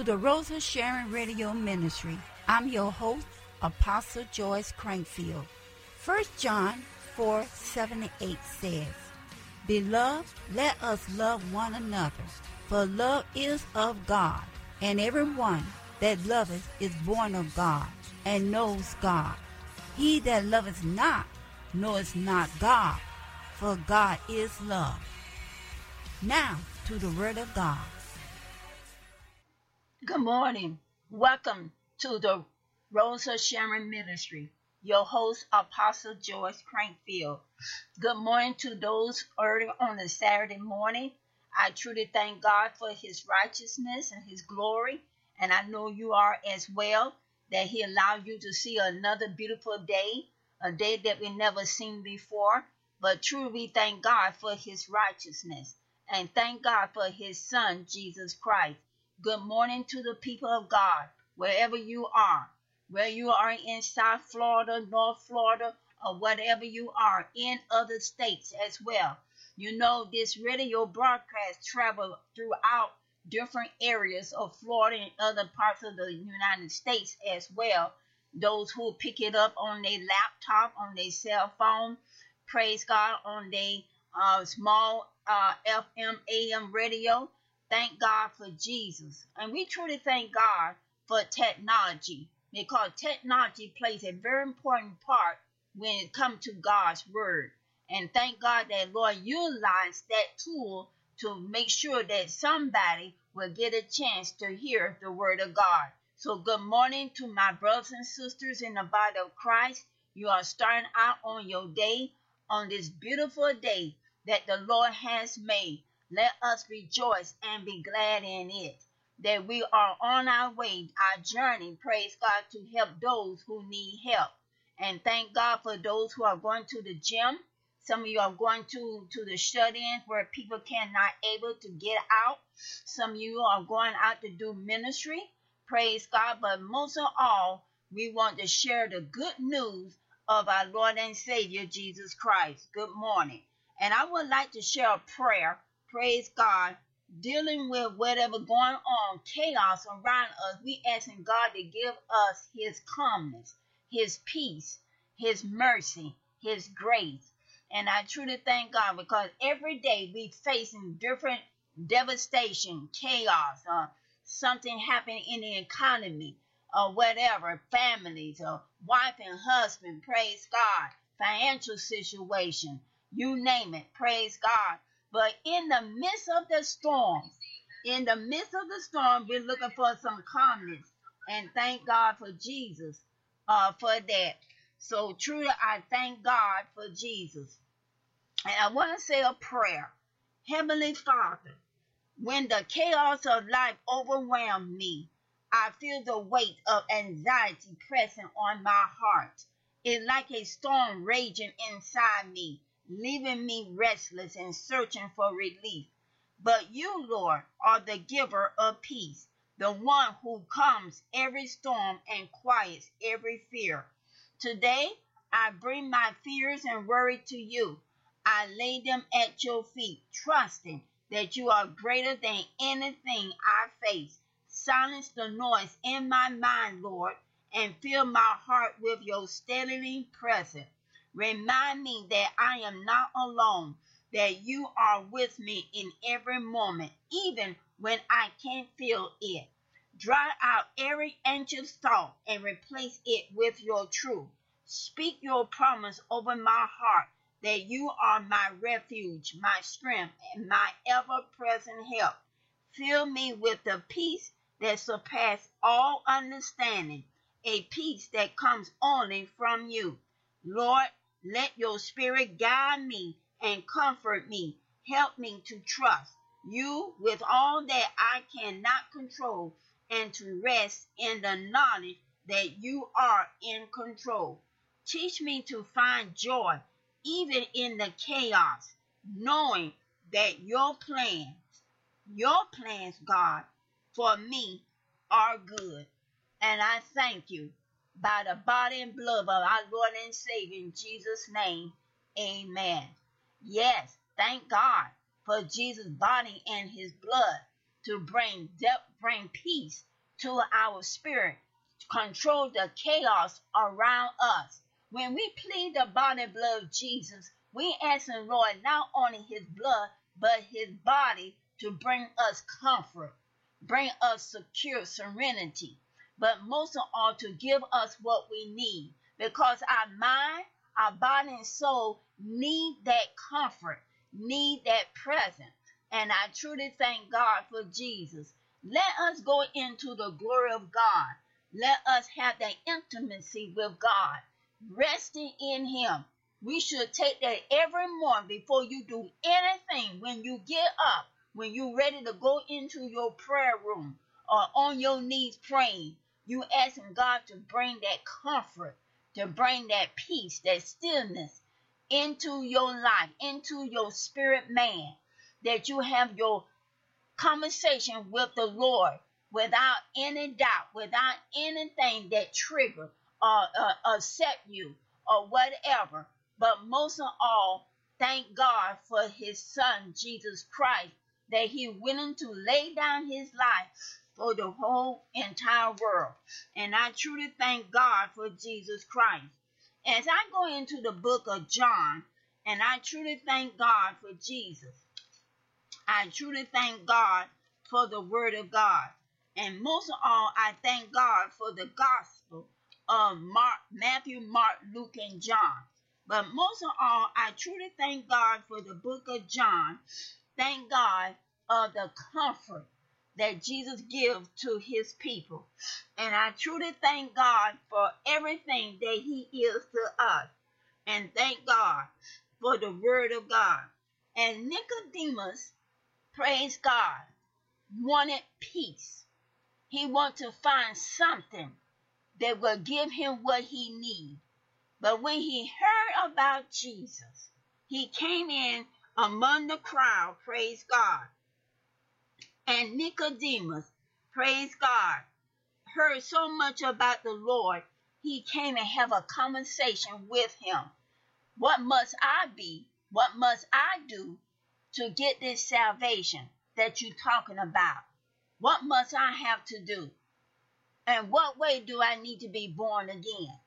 the Rosa Sharon Radio Ministry. I'm your host, Apostle Joyce Crankfield. 1 John 4:7-8 says, Beloved, let us love one another, for love is of God, and everyone that loveth is born of God, and knows God. He that loveth not knoweth not God, for God is love. Now to the Word of God. Good morning. Welcome to the Rosa Sharon Ministry. Your host, Apostle Joyce Crankfield. Good morning to those early on a Saturday morning. I truly thank God for His righteousness and His glory, and I know you are as well, that He allowed you to see another beautiful day, a day that we never seen before. But truly we thank God for His righteousness, and thank God for His Son, Jesus Christ. Good morning to the people of God, wherever you are, whether you are in South Florida, North Florida, or whatever you are, in other states as well. You know, this radio broadcast travels throughout different areas of Florida and other parts of the United States as well. Those who pick it up on their laptop, on their cell phone, praise God, on their small FM, AM radio. Thank God for Jesus. And we truly thank God for technology, because technology plays a very important part when it comes to God's word. And thank God that Lord utilized that tool to make sure that somebody will get a chance to hear the word of God. So good morning to my brothers and sisters in the body of Christ. You are starting out on your day, on this beautiful day that the Lord has made. Let us rejoice and be glad in it, that we are on our way, our journey, praise God, to help those who need help. And thank God for those who are going to the gym. Some of you are going to the shut-ins where people cannot able to get out. Some of you are going out to do ministry, praise God. But most of all, we want to share the good news of our Lord and Savior, Jesus Christ. Good morning. And I would like to share a prayer, praise God, dealing with whatever going on, chaos around us. We asking God to give us His calmness, His peace, His mercy, His grace. And I truly thank God, because every day we facing different devastation, chaos, something happening in the economy, or whatever, families, or wife and husband, praise God, financial situation, you name it, praise God. But in the midst of the storm, we're looking for some calmness. And thank God for Jesus for that. So truly, I thank God for Jesus. And I want to say a prayer. Heavenly Father, when the chaos of life overwhelmed me, I feel the weight of anxiety pressing on my heart. It's like a storm raging inside me, leaving me restless and searching for relief. But you, Lord, are the giver of peace, the one who calms every storm and quiets every fear. Today, I bring my fears and worry to you. I lay them at your feet, trusting that you are greater than anything I face. Silence the noise in my mind, Lord, and fill my heart with your steadily presence. Remind me that I am not alone, that you are with me in every moment, even when I can't feel it. Dry out every anxious thought and replace it with your truth. Speak your promise over my heart, that you are my refuge, my strength, and my ever-present help. Fill me with the peace that surpasses all understanding, a peace that comes only from you. Lord, let your spirit guide me and comfort me. Help me to trust you with all that I cannot control, and to rest in the knowledge that you are in control. Teach me to find joy even in the chaos, knowing that your plans, God, for me are good. And I thank you by the body and blood of our Lord and Savior, in Jesus' name, amen. Yes, thank God for Jesus' body and his blood to bring peace, to our spirit, control the chaos around us. When we plead the body and blood of Jesus, we ask the Lord not only his blood, but his body to bring us comfort, bring us secure serenity, but most of all to give us what we need, because our mind, our body and soul need that comfort, need that presence. And I truly thank God for Jesus. Let us go into the glory of God. Let us have that intimacy with God, resting in him. We should take that every morning before you do anything. When you get up, when you're ready to go into your prayer room or on your knees praying, you asking God to bring that comfort, to bring that peace, that stillness into your life, into your spirit man, that you have your conversation with the Lord without any doubt, without anything that trigger or upset you or whatever. But most of all, thank God for his son, Jesus Christ, that he willing to lay down his life for the whole entire world. And I truly thank God for Jesus Christ. As I go into the book of John, and I truly thank God for Jesus. I truly thank God for the word of God. And most of all, I thank God for the gospel of Matthew, Mark, Luke, and John. But most of all, I truly thank God for the book of John. Thank God of the comfort that Jesus gives to his people. And I truly thank God for everything that he is to us. And thank God for the word of God. And Nicodemus, praise God, wanted peace. He wanted to find something that will give him what he needs. But when he heard about Jesus, he came in among the crowd, praise God. And Nicodemus, praise God, heard so much about the Lord, he came and have a conversation with him. What must I be? What must I do to get this salvation that you're talking about? What must I have to do? And what way do I need to be born again?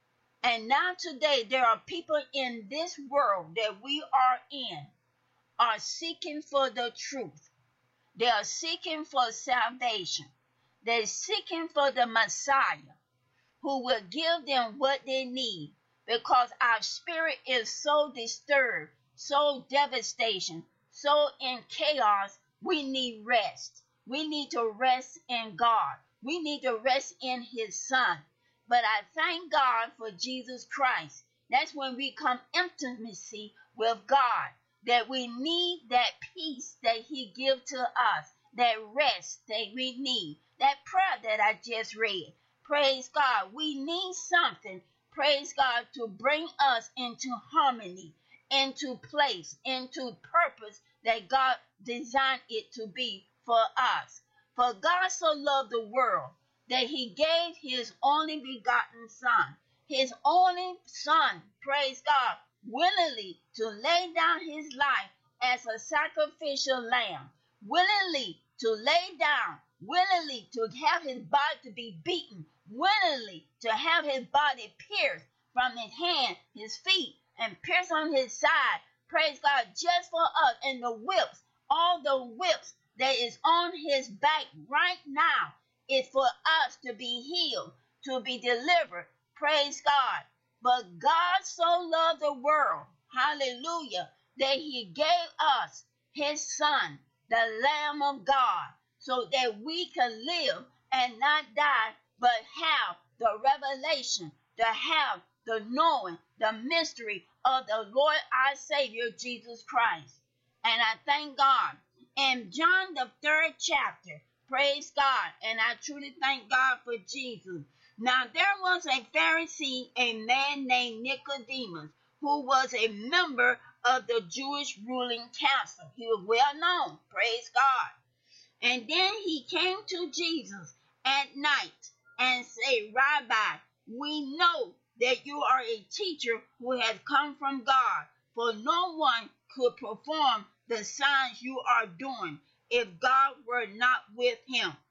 And now today, there are people in this world that we are in, are seeking for the truth. They are seeking for salvation. They're seeking for the Messiah who will give them what they need, because our spirit is so disturbed, so devastation, so in chaos. We need rest. We need to rest in God. We need to rest in his son. But I thank God for Jesus Christ. That's when we come intimacy with God, that we need that peace that he gives to us, that rest that we need, that prayer that I just read. Praise God. We need something, praise God, to bring us into harmony, into place, into purpose that God designed it to be for us. For God so loved the world that he gave his only begotten son, his only son, praise God, willingly to lay down his life as a sacrificial lamb, willingly to lay down, willingly to have his body to be beaten, willingly to have his body pierced from his hand, his feet, and pierced on his side, praise God, just for us. And the whips, all the whips that is on his back right now, is for us to be healed, to be delivered, praise God. But God so loved the world, hallelujah, that he gave us his son, the Lamb of God, so that we can live and not die, but have the revelation, to have the knowing, the mystery of the Lord our Savior, Jesus Christ. And I thank God. In John, the 3rd chapter, praise God, and I truly thank God for Jesus. Now there was a Pharisee, a man named Nicodemus, who was a member of the Jewish ruling council. He was well known, praise God. And then he came to Jesus at night and said, Rabbi, we know that you are a teacher who has come from God, for no one could perform the signs you are doing if God were not with him.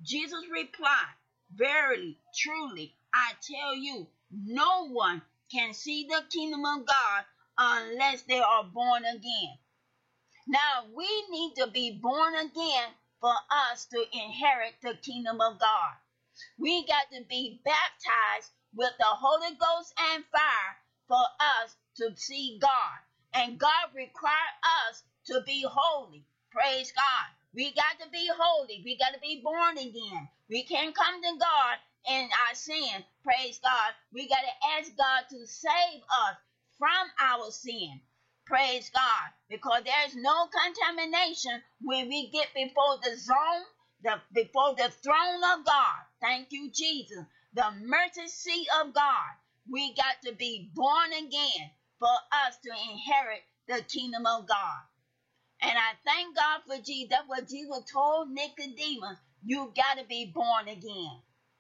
Jesus replied, "Verily, truly, I tell you, no one can see the kingdom of God unless they are born again." Now, we need to be born again for us to inherit the kingdom of God. We got to be baptized with the Holy Ghost and fire for us to see God. And God requires us to be holy. Praise God. We got to be holy. We got to be born again. We can't come to God in our sin. Praise God. We got to ask God to save us from our sin. Praise God. Because there's no contamination when we get before the before the throne of God. Thank you, Jesus. The mercy seat of God. We got to be born again for us to inherit the kingdom of God. And I thank God for Jesus. That's what Jesus told Nicodemus. You got to be born again.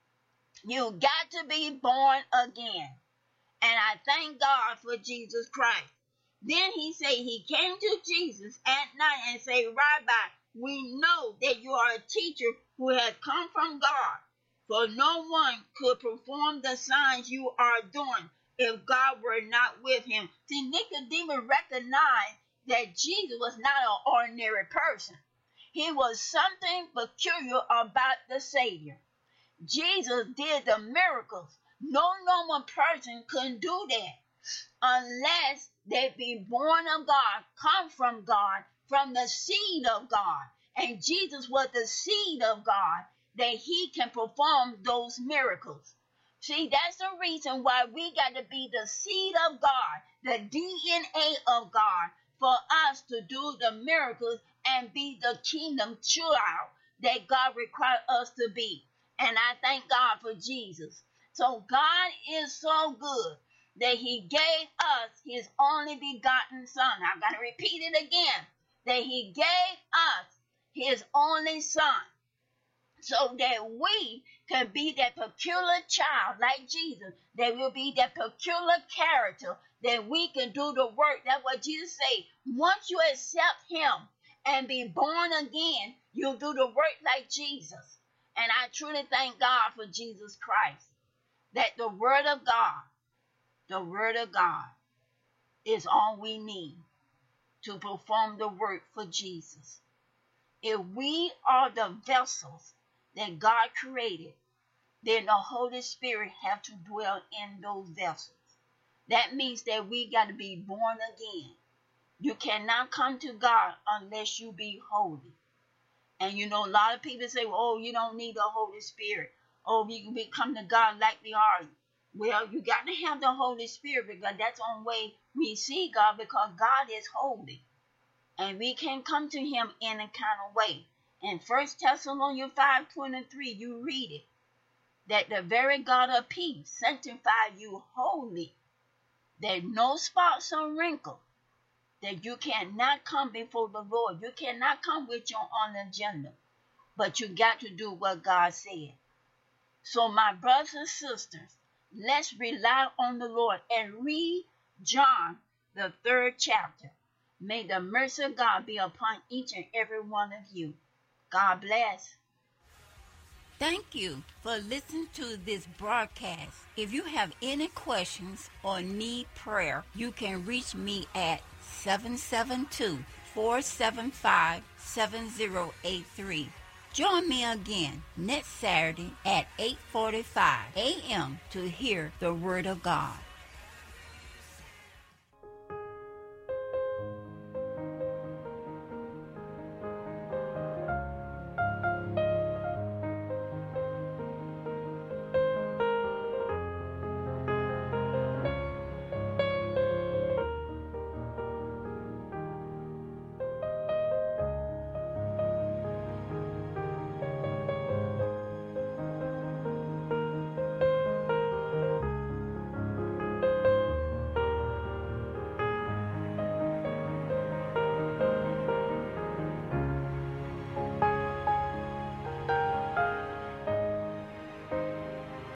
You got to be born again. And I thank God for Jesus Christ. Then he said he came to Jesus at night and said, "Rabbi, we know that you are a teacher who has come from God. For no one could perform the signs you are doing if God were not with him." See, Nicodemus recognized that Jesus was not an ordinary person. He was something peculiar about the Savior. Jesus did the miracles. No normal person could do that unless they be born of God, come from God, from the seed of God. And Jesus was the seed of God, that he can perform those miracles. See, that's the reason why we got to be the seed of God, the DNA of God, for us to do the miracles and be the kingdom child that God requires us to be. And I thank God for Jesus. So God is so good that he gave us his only begotten son. I'm going to repeat it again. That he gave us his only son, so that we can be that peculiar child like Jesus, that will be that peculiar character, that we can do the work. That's what Jesus said. Once you accept him and be born again, you'll do the work like Jesus. And I truly thank God for Jesus Christ, that the word of God is all we need to perform the work for Jesus. If we are the vessels that God created, then the Holy Spirit have to dwell in those vessels. That means that we got to be born again. You cannot come to God unless you be holy. And you know, a lot of people say, "Oh, you don't need the Holy Spirit. Oh, we come to God like we are." Well, you got to have the Holy Spirit, because that's the only way we see God, because God is holy. And we can come to him in a kind of way. In 1 Thessalonians 5:23, you read it, that the very God of peace sanctify you wholly, that no spots or wrinkle, that you cannot come before the Lord. You cannot come with your own agenda, but you got to do what God said. So my brothers and sisters, let's rely on the Lord and read John, the 3rd chapter. May the mercy of God be upon each and every one of you. God bless. Thank you for listening to this broadcast. If you have any questions or need prayer, you can reach me at 772-475-7083. Join me again next Saturday at 8:45 a.m. to hear the Word of God.